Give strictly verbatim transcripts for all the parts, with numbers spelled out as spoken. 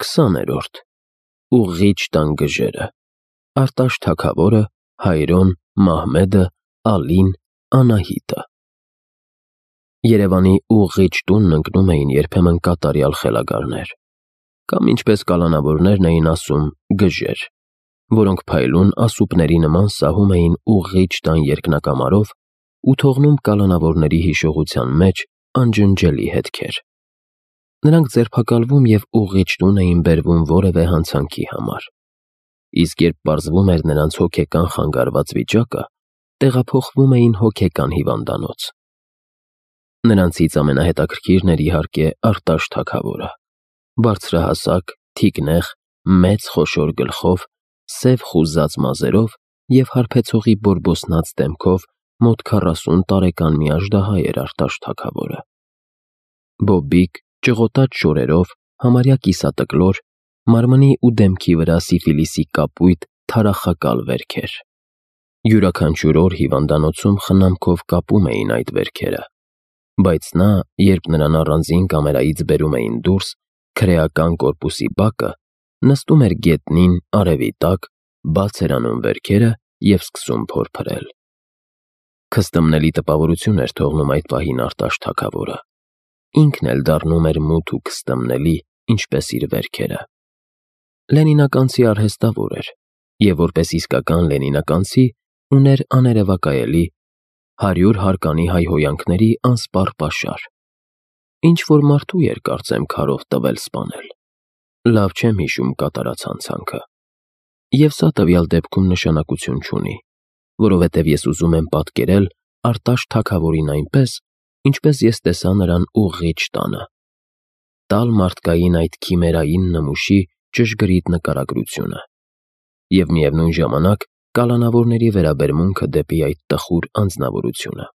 Քսաներորդ Ուղղիչ տան գժերը Արտաշ թագավորը, Հայրոն, Մահմեդը, Ալին, Անահիտը։ Երևանի ուղղիչ տունն ընկնում էին երբեմն կատարյալ խելագարներ, կամ ինչպես կալանավորներն էին ասում, գժեր, որոնք փայլուն ասուպների նման սահում էին ուղղիչ տան երկնակամարով ու թողնում կալանավորների հիշողության մեջ անջնջելի հետքեր։ Նրանք ձերբակալվում և ուղղիչ տուն էին բերվում որևէ հանցանքի համար, իսկ երբ պարզվում էր նրանց հոգեկան խանգարված վիճակը, տեղափոխվում էին հոգեկան հիվանդանոց։ Նրանցից ամենահետաքրքիրն էր իհարկե Արտաշ թագավորը, բարձրահասակ, թիկնեղ, մեծ խոշոր գլխով, սև խուզած մազերով և հարբեցողի բորբոսնած դեմքով մոտ քառասուն տարեկան մի աժդահա էր Արտաշ թագավորը։ Բոբիկ, ճղոտած շորերով, համարյա կիսատկլոր, մարմնի ու դեմքի վրա սիֆիլիսի կապույտ թարախակալ վերքեր։ Յուրաքանչյուր օր հիվանդանոցում խնամքով կապում էին այդ վերքերը, բայց նա, երբ նրան առանձին կամերայից բերում էին դուրս, քրեական կորպուսի բակը, նստում էր գետնին արևի տակ, բաց էր անում վերքերը և սկսում փորփրել։ Քստմնելի տպավորություն էր թողնում այդ պահին Արտաշ թագավորը, ինքն էլ դառնում էր մութ ու քստմնելի, ինչպես իր վերքերը։ Լենինականցի արհեստավոր էր և որպես իսկական լենինականցի ուներ աներևակայելի, հարյուր հարկանի հայհոյանքների անսպառ պաշար։ Ինչ-որ մարդու էր, կարծեմ, քարով տվել սպանել։ Լավ չեմ հիշում կատարած հանցանքը։ Եվ սա տվյալ դեպքում նշանակություն չունի, որովհետև ես ուզում եմ պատկերել Արտաշ թագավորին այնպես, ինչպես ես տեսա նրան ուղղիչ տանը, տալ մարդկային այդ քիմերային նմուշի ճշգրիտ նկարագրությունը և միևնույն ժամանակ կալանավորների վերաբերմունքը դեպի այդ տխուր անձնավորությունը։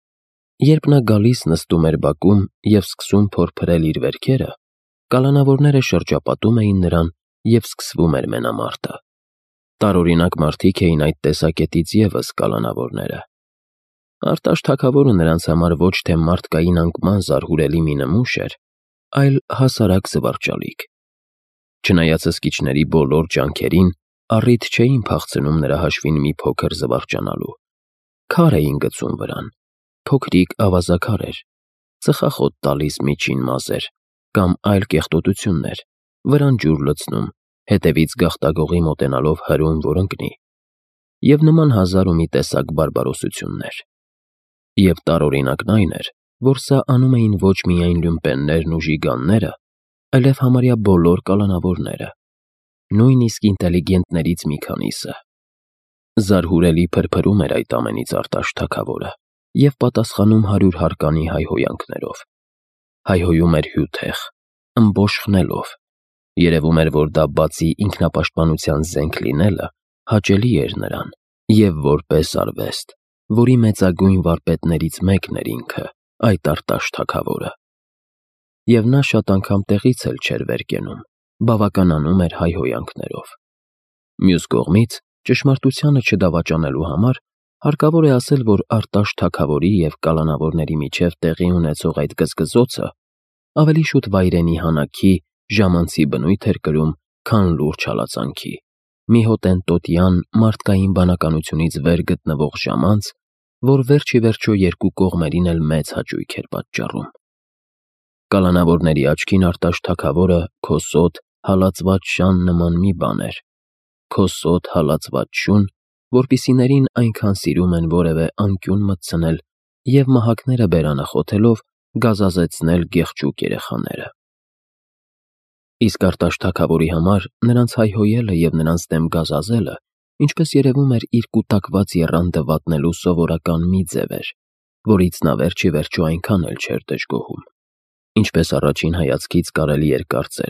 Երբ նա գալիս նստում էր բակում և սկսում փորփրել իր վերքերը, կալանավորները շրջապատում էին նրան և սկսվում էր մենամարտը։ Տարօրինակ մարդիկ էին այդ տեսակետից ևս կալանավորները։ Արտաշ թագավորը նրանց համար ոչ թե մարդկային անկման զարհուրելի մի նմուշ էր, այլ հասարակ զվարճալիք։ Չնայած հսկիչների բոլոր ջանքերին, առիթ չէին փախցնում նրա հաշվին մի փոքր զվարճանալու։ Քար էին գցում վրան, փոքրիկ ավազաքար էր, ծխախոտ տալիս միջին մազեր, կամ այլ կեղտոտություններ, վրան ջուր լցնում, հետևից գաղտագողի մոտենալով հրում, որ ընկնի, և նման հազար ու մի տեսակ բարբարոսություններ։ Եվ տարօրինակն այն էր, որ սա անում էին ոչ միայն լյումպեններն ու ժիգանները, այլև համարյա բոլոր կալանավորները, նույնիսկ ինտելիգենտներից մի քանիսը։ Զարհուրելի փրփրում էր այդ ամենից Արտաշ թագավորը և պատասխանում հարյուր հարկանի հայհոյանքներով։ Հայհոյում էր հյութեղ, ըմբոշխնելով։ Երևում էր, որ դա բացի ինքնապաշտպանության զենք լինելը, հաճելի էր նրան, և որպես արվեստ, որի մեծագույն վարպետներից մեկն էր ինքը, այդ Արտաշ թագավորը։ Եվ նա շատ անգամ տեղից էլ չէր վեր կենում, բավականանում էր հայհոյանքներով։ Մյուս կողմից, ճշմարտությանը չդավաճանելու համար, հարկավոր է ասել, որ Արտաշ թագավորի և կալանավորների միջև տեղի ունեցող այդ գզգզոցը ավելի շուտ վայրենի հանակի, ժամանցի բնույթ էր կրում, քան լուրջ հալածանքի, մի հոտենտոտյան, մարդկային բանականությունից վեր գտնվող ժամանց, որ վերջ ի վերջո երկու կողմերին էլ մեծ հաճույք էր պատճառում։ Կալանավորների աչքին Արտաշ թագավորը քոսոտ, հալածված շան նման մի բան էր, քոսոտ, հալածված շուն, որպիսիներին այնքան սիրում են որևէ անկյուն մտցնել և մահակները բերանը խոթելով գազազեցնել գեղջուկ երեխաները։ Իսկ Արտաշ թագավորի համար նրանց հայհոյելը և նրանց դեմ գազազելը, ինչպես երևում էր, իր կուտակված եռանդը վատնելու սովորական մի ձև էր, որից նա վերջ ի վերջո այնքան էլ չէր դժգոհում, ինչպես առաջին հայացքից կարելի էր կարծել։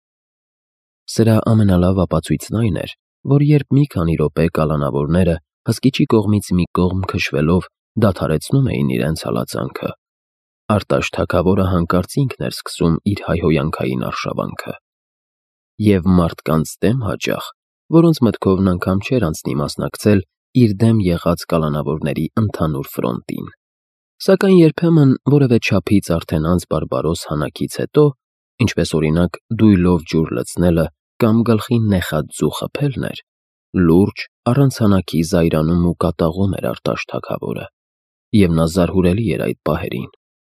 Սրա ամենալավ ապացույցն այն էր, որ երբ մի քանի րոպե կալանավորները հսկիչի կողմից մի կողմ քշվելով դադարեցնում էին իրենց հալածանքը, Արտաշ թագավորը հանկարծ ինքն էր սկսում իր հայհոյանքային արշավանքը։ Եվ մարդկանց դեմ հաճախ, որոնց մտքով նա անգամ չէր անցնի մասնակցել իր դեմ եղած կալանավորների ընդհանուր ֆրոնտին, սակայն երբեմն որևէ չափից արդեն անց բարբարոս հանակից հետո ինչպես օրինակ դույլով ջուր լցնելը կամ գլխին նեխած ձու խփելն էր, լուրջ, առանց հանակի զայրանում ու կատաղում էր Արտաշ թագավորը, և նա զարհուրելի էր այդ պահերին։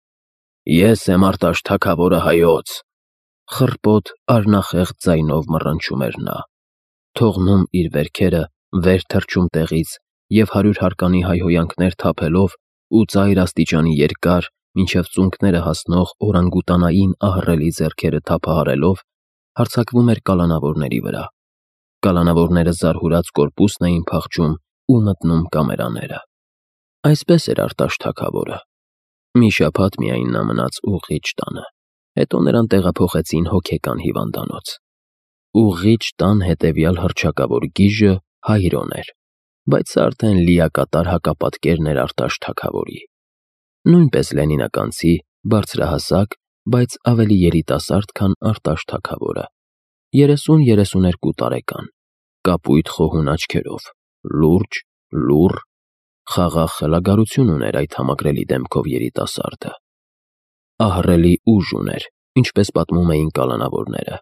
«Ես եմ Արտաշ թագավորը հայոց», խռպոտ, արնախեղծ ձայնով մռնչում էր նա, թողնում իր վերքերը, վեր թռչում տեղից և հարյուր հարկանի հայհոյանքներ թափելով ու ծայր աստիճանի երկար, մինչև ծունկները հասնող օրանգուտանային ահռելի ձեռքերը թափահարելով, հարձակվում էր կալանավորների վրա։ Կալանավորները զարհուրած կորպուսն էին փախչում ու մտնում կամերաները։ Այսպես էր Արտաշ թագավորը։ Մի շաբաթ միայն նա մնաց Ուղղիչ տանը, հետո նրան տեղափոխեցին հոգեկան հիվանդանոց։ Ուղղիչ տան հետևյալ հռչակավոր գիժը Հայրոն էր, բայց սա արդեն լիակատար հակապատկերն էր Արտաշ թագավորի։ Նույնպես լենինականցի, բարձրահասակ, բայց ավելի երիտասարդ, քան Արտաշ թագավորը, երեսուն-երեսուներկու տարեկան, կապույտ խոհուն աչքերով, լուրջ, լուռ, խաղաղ խելագարություն ուներ այդ համակրելի դեմքով երիտասարդը։ Ահռելի ուժ ուներ, ինչպես պատմում էին կալանավորները։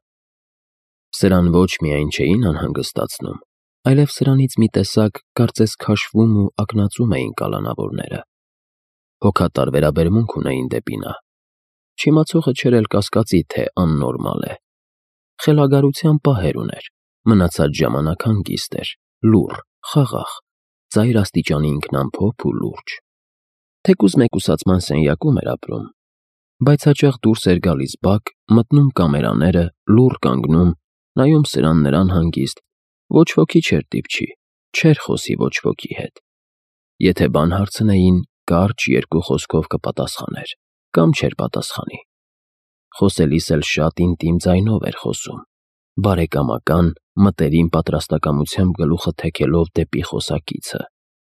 Սրան ոչ միայն չէին անհանգստացնում, այլև սրանից մի տեսակ կարծես քաշվում ու ակնածում էին կալանավորները։ Հոգատար վերաբերմունք ունեին դեպի նա։ Չիմացողը չէր էլ կասկածի, թե աննորմալ է։ Խելագարության պահեր ուներ, մնացած ժամանակ հանգիստ էր, լուռ, խաղաղ, ծայր աստիճանի ինքնամփոփ ու լուրջ։ Թեկուզ մեկուսացման սենյակում էր ապրում, բայց հաճախ դուրս էր գալիս բակ, մտնում կամերաները, լուռ կանգնում, նայում սրան֊նրան հանգիստ, ոչ ոքի չէր դիպչի, չէր խոսի ոչ ոքի հետ։ Եթե բան հարցնեին, կարճ երկու խոսքով կպատասխաներ, կամ չէր պատասխանի։ Խոսելիս էլ շատ ինտիմ ձայնով էր խոսում, բարեկամական, մտերիմ պատրաստակամությամբ գլուխը թեքելով դեպի խոսակիցը։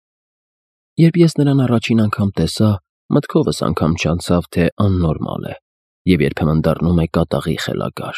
Երբ ես նրան առաջին անգամ տեսա, մտքովս անգամ չանցավ, թե աննորմալ է և երբեմն դառնում է կատաղի խելագար։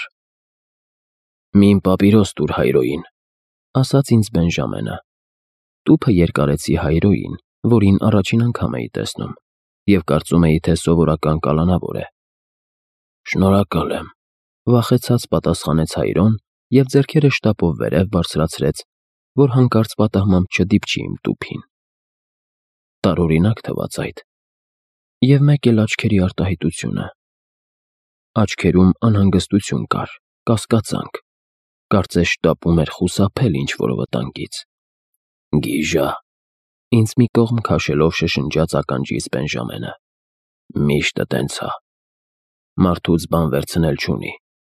«Մի պապիրոս տուր Հայրոյին», ասաց ինձ Բենժամենը։ Տուփը երկարեցի Հայրոյին, որին առաջին անգամ էի տեսնում, և կարծում էի, թե սովորական կալանավոր է։ «Շնորհակալ եմ», վախեցած պատասխանեց Հայրոն և ձեռքերը շտապով վերև բարձրացրեց, որ հանկարծ պատահմամբ չդիպչի իմ տուփին։ Տարօրինակ թվաց այդ։ Եվ մեկ էլ աչքերի արտահայտությունը։ Աչքերում անհանգստություն կար, կասկածանք, կարծես շտապում էր խուսափել ինչ-որ վտանգից։ «Գիժա», ինձ մի կողմ քաշելով շշնջաց ականջիս Բենժամենը։ «Միշտը տենց ա։ Մարդուց բան վերցնել չունի։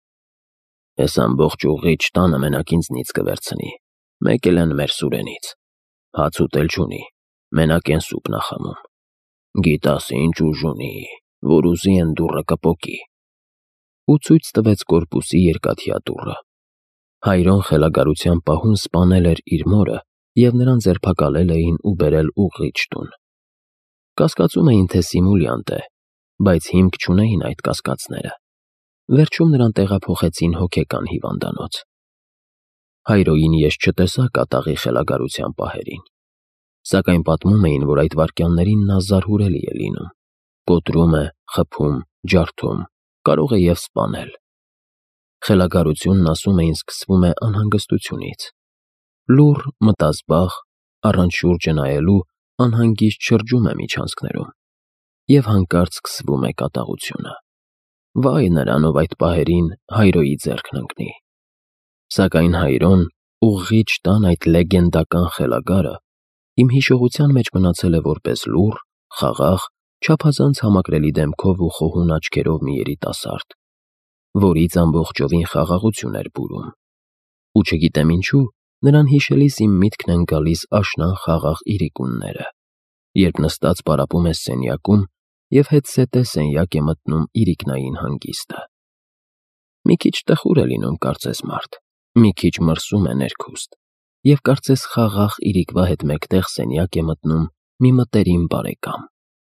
Էս ամբողջ Ուղղիչ տանը մենակ ինձնից կվերցնի, մեկ էլ են մեր Սուրենից։ Հաց ուտել չունի, մենակ էն սուպն ա խմում։ Գիտաս ինչ ուժ ունի, որ ուզի էն դուռը կպոկի»։ Ու ցույց տվեց կորպուսի երկաթյա դուռը։ Հայրոն խելագարության պահուն սպանել էր իր մորը և նրան ձերբակալել էին ու բերել Ուղղիչ տուն։ Կասկածում էին, թե սիմուլյանտ է, բայց հիմք չունեին այդ կասկածները։ Վերջում նրան տեղափոխեցին հոգեկան հիվանդանոց։ Հայրոյին ես չտեսա կատաղի խելագարության պահերին, սակայն պատմում էին, որ այդ վայրկյաններին նա զարհուրելի է լինում, կոտրում է, խփում, ջարդում, կարող է և սպանել։ Խելագարությունն, ասում էին, սկսվում է անհանգստությունից։ Լուռ, մտազբաղ, առանց շուրջը նայելու, անհանգիստ շրջում է միջանցքներում, և հանկարծ սկսվում է կատաղությունը։ Վայ նրան, ով այդ պահերին Հայրոյի ձեռքն ընկնի։ Սակայն Հայրոն, Ուղղիչ տան այդ լեգենդական խելագարը, իմ հիշողության մեջ մնացել է որպես լուռ, խաղաղ, չափազանց համակրելի դեմքով ու խոհուն աչքերով մի երիտասարդ, որից ամբողջովին խաղաղություն էր բուրում։ Ու չգիտեմ ինչու, նրան հիշելիս իմ միտքն են գալիս աշնան խաղաղ իրիկունները, երբ նստած պարապում ես սենյակում և հետզհետե սենյակ է մտնում իրիկնային հանգիստը։ Մի քիչ տխուր է լինում, կարծես մարդ, մի քիչ մրսում է ներքուստ, և կարծես խաղաղ իրիկվա հետ մեկտեղ սենյակ է մտնում մի մտերիմ բարեկամ։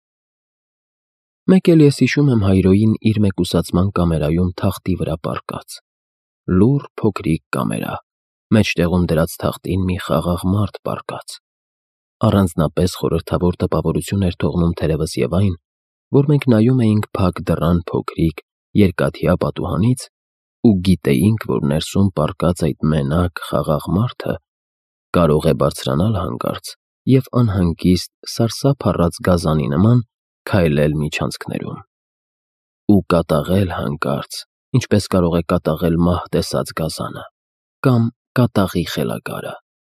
Մեկ էլ ես հիշում եմ Հայրոյին իր մեկուսացման կամերայում թախտի վրա պառկած։ Լուռ փոքրիկ կամերա, մեջտեղում դրած թախտին մի խաղաղ մարդ պառկած։ Առանձնապես խորհրդավոր տպավորություն էր թողնում թերևս և այն, որ մենք նայում էինք փակ դռան փոքրիկ, երկաթյա պատուհանից ու գիտեինք, որ ներսում պառկած այդ մենակ խաղաղ մարդը կարող է բարձրանալ հանկարծ և անհանգիստ սարսափ առած գազանի նման քայլել միջանցքներում ու կատաղել հանկարծ, ինչպես կարող է կատաղել մահ տեսած գազանը կամ կատաղի խելագարը։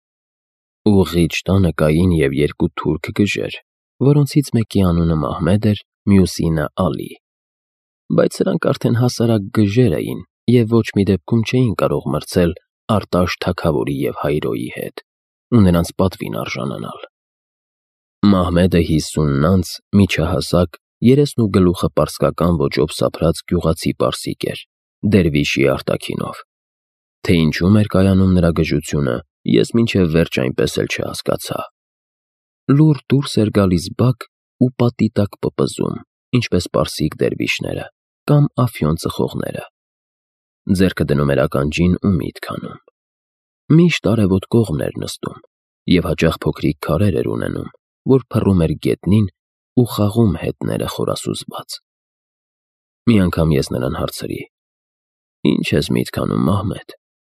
Ուղղիչ տանը կային և երկու թուրք գժեր, որոնցից մեկի անունը Մահմեդ էր, մյուսինը՝ Ալի, բայց սրանք արդեն հասարակ գժեր էին և ոչ մի դեպքում չէին կարող մրցել Արտաշ թագավորի և հայրոյի հետ ու նրանց պատվին արժանանալ։ Մահմեդը հիսունն անց միջահասակ, երեսն ու գլուխը պարսկական ոճով սափրած գյուղացի պարսիկ էր, դերվիշի արտաքինով։ Թե ինչում էր կայանում նրա գժությունը, ես մինչև վերջ այնպես էլ չհասկացա։ Լուռ դուրս էր գալիս բակ ու պատի տակ պպզում, ինչպես պարսիկ դերվիշները կամ աֆյոն ծխողները։ Ձեռքը դնում էր ականջին ու միտք անում։ Միշտ արևոտ կողմն էր նստում և հաճախ փոքրիկ քարեր էր ունենում, որ փռում էր գետնին ու խաղում հետները խորասուզված։ Մի անգամ ես նրան հարցրի. «Ի՞նչ ես միտք անում, Մահմեդ»։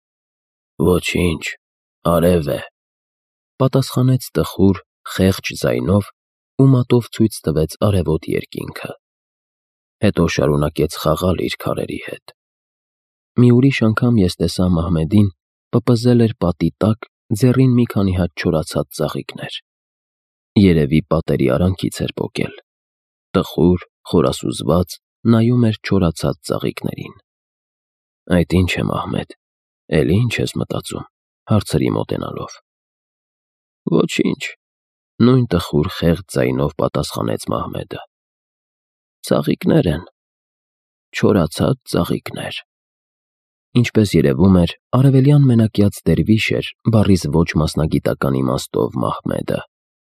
«Ոչինչ, արև է», պատասխանեց տխուր, խեղճ ձայնով ու մատով ցույց տվեց արևոտ երկինքը։ Հետո շարունակեց խաղալ իր քարերի հետ։ Մի ուրիշ անգամ ես տեսա Մահմեդին պպզել էր պատի տակ ձեռին մի քանի հատ չորացած ծաղիկներ։ Երևի պատերի արանքից էր պոկել։ Տխուր, խորասուզված նայում էր չորացած ծաղիկներին։ «Այդ ի՞նչ է, Մահմեդ, էլի ի՞նչ ես մտածում», հարցրի մոտենալով։ «Ոչինչ», նույն տխուր, խեղճ ձայնով պատասխանեց Մահմեդը։ «Ծաղիկներ են, չորացած ծաղիկներ»։ Ինչպես երևում էր, արևելյան մենակյաց դերվիշ էր բառիս ոչ մասնագիտական իմաստով Մահմեդը։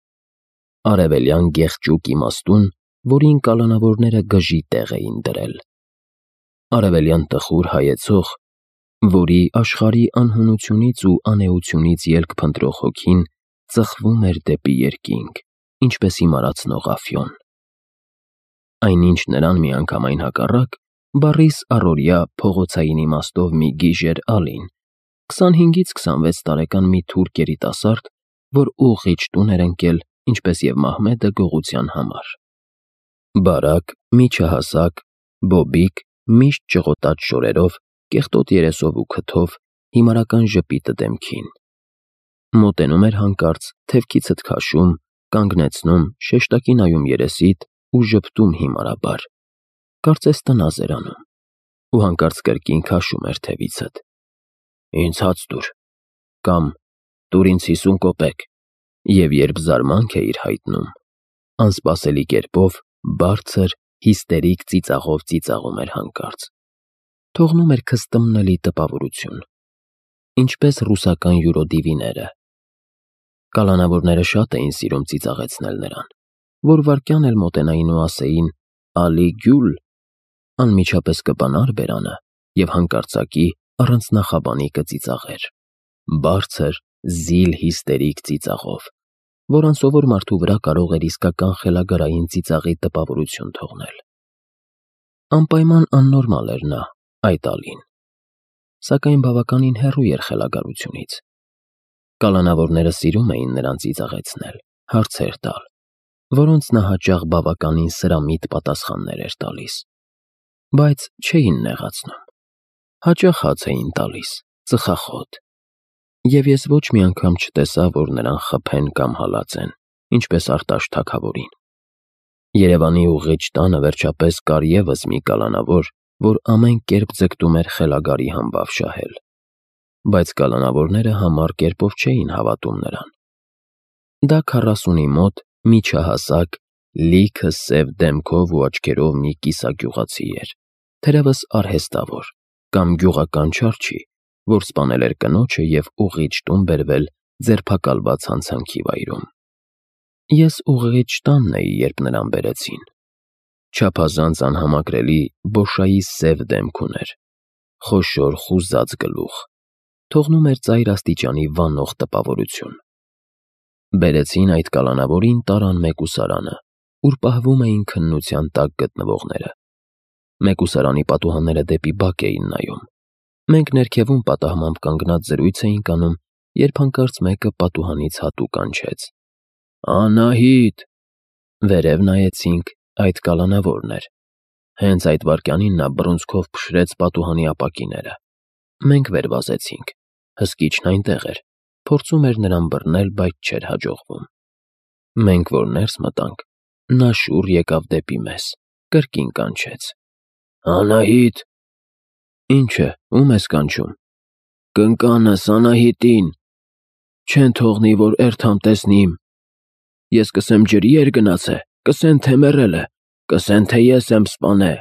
Արևելյան գեղճուկ իմաստուն, որին կալանավորները գժի տեղ էին դրել։ Արևելյան տխուր հայեցող, որի աշխարհի անհունությունից ու անէությունից ելք փնտրող հոգին ծխվում էր դեպի երկինք, ինչպես հիմարացնող աֆյոն։ Այնինչ նրան միանգամայն հակառակ, բառիս առօրյա փողոցային իմաստով մի գիժ էր Ալին, քսանհինգից քսանվեց տարեկան մի թուրք երիտասարդ, որ ուղղիչ տուն էր ընկել, ինչպես և Մահմեդը գողության համար։ Բարակ, միջահասակ, բոբիկ, միշտ ճղոտած շորերով, կեղտոտ երեսով ու քթով, հիմարական ժպիտը դեմքին։ Մոտենում էր հանկարծ, թևքիցդ քաշում, կանգնեցնում, շեշտակի նայում երեսիդ ու ժպտում հիմարաբար, կարծես տնազ էր անում, ու հանկարծ կրկին քաշում էր թևիցդ։ «Ինձ հաց տուր» կամ «Տուր ինձ հիսուն կոպեկ», և երբ զարմանք էիր հայտնում, անսպասելի կերպով բարձր, հիստերիկ ծիծաղով ծիծաղում էր հանկարծ։ Թողնում էր քստմնելի տպավորություն, ինչպես ռուսական յուրոդիվիները։ Կալանավորները շատ էին սիրում ծիծաղեցնել նրան, որ վայրկյան էլ մոտենային ու ասեին «Ալի գյուլ», անմիջապես կբանար բերանը և հանկարծակի առանց նախաբանի կծիծաղեր, բարձր, զիլ հիստերիկ ծիծաղով, որ անսովոր մարդու վրա կարող էր իսկական խելագարային ծիծաղի տպավորություն թողնել։ Անպայման աննորմալ էր նա, այդ Ալին, սակայն բավականին հեռու էր խելագարությունից։ Կալանավորները սիրում էին նրան ծիծաղեցնել, հարցեր տալ, որոնց նա հաճախ բավականին սրամիտ պատասխաններ էր տալիս, բայց չէին նեղացնում։ Հաճախ հաց էին տալիս, ծխախոտ, և ես ոչ մի անգամ չտեսա, որ նրան խփեն կամ հալածեն, ինչպես Արտաշ թագավորին։ Երևանի ուղղիչ տանը վերջապես կար ևս մի կալանավոր, որ ամեն կերպ ձգտում էր խելագարի համբավ շահել, բայց կալանավորները համառ կերպով չէին հավատում նրան։ Դա քառասունի մոտ, միջահասակ, լիքը սև դեմքով ու աչքերով մի կիսագյուղացի էր, թերևս արհեստավոր կամ գյուղական չարչի, որ սպանել էր կնոջը և ուղղիչ տուն բերվել ձերբակալված հանցանքի վայրում։ Ես ուղղիչ տանն էի, երբ նրան բերեցին։ Չափազանց անհամակրելի բոշայի սև դեմք ուներ, խոշոր խուզած գլուխ, թողնում էր ծայր աստիճանի վանող տպավորություն։ Բերեցին այդ կալանավորին տարան մեկուսարանը, ուր պահվում էին քննության տակ գտնվողները։ Մեկուսարանի պատուհանները դեպի բակ էին նայում։ Մենք ներքևում պատահմամբ կանգնած զրույց էինք անում, երբ հանկարծ մեկը պատուհանից հատու կանչեց. «Անահի՜տ»։ Վերև նայեցինք, այդ կալանավորն էր։ Հենց այդ վայրկյանին նա բռունցքով փշրեց պատուհանի ապակիները։ Մենք վեր վազեցինք։ Հսկիչն այնտեղ էր, փորձում էր նրան բռնել, բայց չէր հաջողվում։ Մենք որ ներս մտանք, նա շուռ եկավ դեպի մեզ, կրկին կանչեց. «Անահի՜տ»։ Ինչ է, ո՞ւմ ես կանչում։ Կնկանս, Անահիտին։ Չեն թողնի, որ էրթամ տեսնիմ։ Ես կսեմ ջրի էր գնացե, կսեն թե մեռել է, կսեն թե ես եմ սպանե։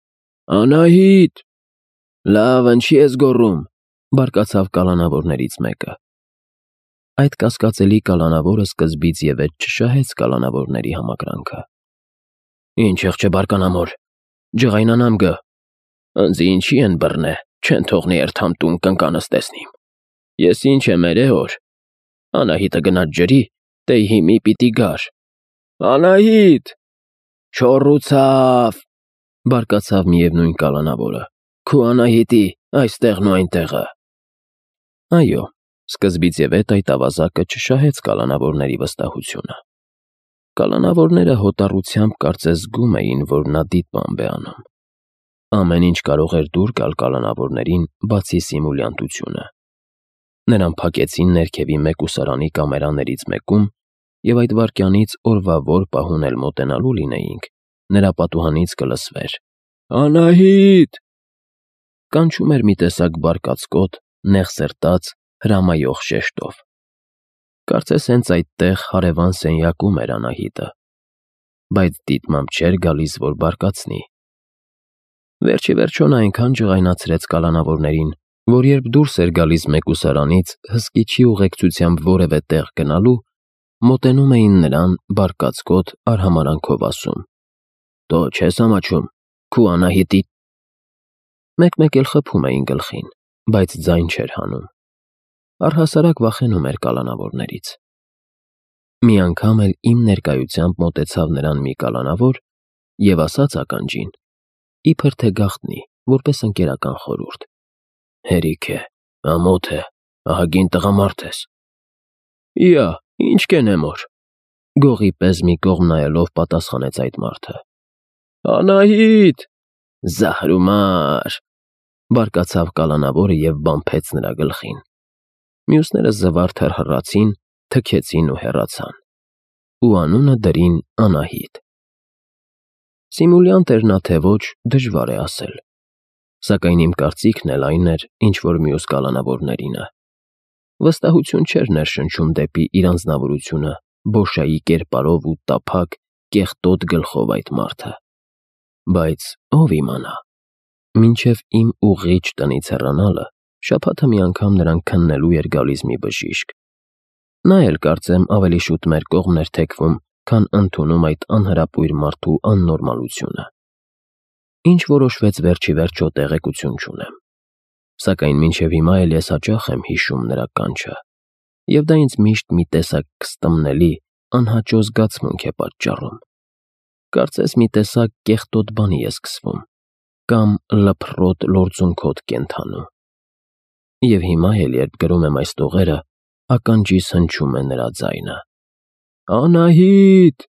Անահիտ։ Լավ, ինչի ես գոռում, բարկացավ կալանավորներից մեկը։ Այդ կասկածելի կալանավորը սկզբից եւ էդ չշահեց կալանավորների համակրանքը։ Ինչ եղջե բարկանամոր, ջղայնանամ գը։ Ընձի ինչի են բռնե, չեն թողնի էրթամ տուն կնկանս տեսնիմ։ Ես ինչ եմ երե օր։ Անահիտը գնաց ջրի, դե հիմի պիտի գար։ Անահիտ։ Չոռուցավ, բարկացավ միևնույն կալանավորը։ Քու Անահիտի այստեղն ու այնտեղը։ Այո, սկզբից եւ էդ այդ ավազակը չշահեց կալանավորների վստահությունը։ Կալանավորները հոտառությամբ կարծես զգում էին, որ նա դիտմամբ է անում։ Ամեն ինչ կարող էր դուր գալ կալանավորներին, բացի սիմուլյանտությունը։ Նրան փակեցին ներքևի մեկուսարանի կամերաներից մեկում, եւ այդ վայրկյանից օրվա որ պահուն էլ մոտենալու լինեինք, նրա պատուհանից կլսվեր. Անահիտ։ Կանչում էր մի տեսակ բարկացկոտ, նեղսերտած, հրամայող շեշտով։ Կարծես հենց այդտեղ հարևան սենյակում էր Անահիտը, բայց դիտմամբ չէր գալիս, որ բարկացնի։ Վերջի վերջո նա այնքան ջղայնացրեց կալանավորներին, որ երբ դուրս էր գալիս մեկուսարանից հսկիչի ուղեկցությամբ որևէ տեղ գնալու, մոտենում էին նրան բարկացկոտ արհամարանքով ասում. Դո չես ամաչում, քու Անահիտի։ Մեկ-մեկ էլ խփում էին գլխին, բայց ձայն չէր հանում։ Առհասարակ վախենում էր կալանավորներից։ Մի անգամ էլ իմ ներկայությամբ մոտեցավ նրան մի կալանավոր եւ ասաց ականջին, իբր թե գաղտնի, որպես ընկերական խորհուրդ. Հերիք է, ամոթ է, ահագին տղամարդ ես։ Իա, ինչ կենեմ օր։ Գողի պես մի կողմ նայելով պատասխանեց այդ մարդը։ Անահիտ։ Զահրումար, բարկացավ կալանավորը եւ բամփեց նրա գլխին։ Մյուսները զվարթ հռհռացին, թքեցին ու հեռացան։ Ու անունը դրին Անահիտ։ Սիմուլյանտ էր նա թե ոչ, դժվար է ասել։ Սակայն իմ կարծիքն էլ այն էր, ինչ որ մյուս կալանավորներինը։ Վստահություն չէր ներշնչում դեպի իր անձնավորությունը, բոշայի կերպարով ու տափակ, կեղտոտ գլխով այդ մարդը։ Բայց ով իմանա։ Մինչև իմ ուղիչ տնից հեռանալը, շաբաթը մի անգամ նրան քննելու էր գալիս մի բժիշկ։ Նա էլ կարծեմ ավելի շուտ մեր կողմն էր թեքվում, քան ընդունում այդ անհրապույր մարդու աննորմալությունը։ Ինչ որոշվեց վերջի վերջո տեղեկություն չունեմ։ Սակայն մինչև հիմա էլ ես հաճախ եմ հիշում նրա կանչը, եւ դա ինձ միշտ մի տեսակ կստմնելի, անհաճո զգացմունք է պատճառում։ Կարծես մի տեսակ կեղտոտ բանի է սկսվում, կամ լփռոտ լորձունքոտ կենթանու։ Եվ հիմա էլ երբ գրում եմ այս տողերը, ականջիս հնչում է նրա ձայնը. Անահիտ։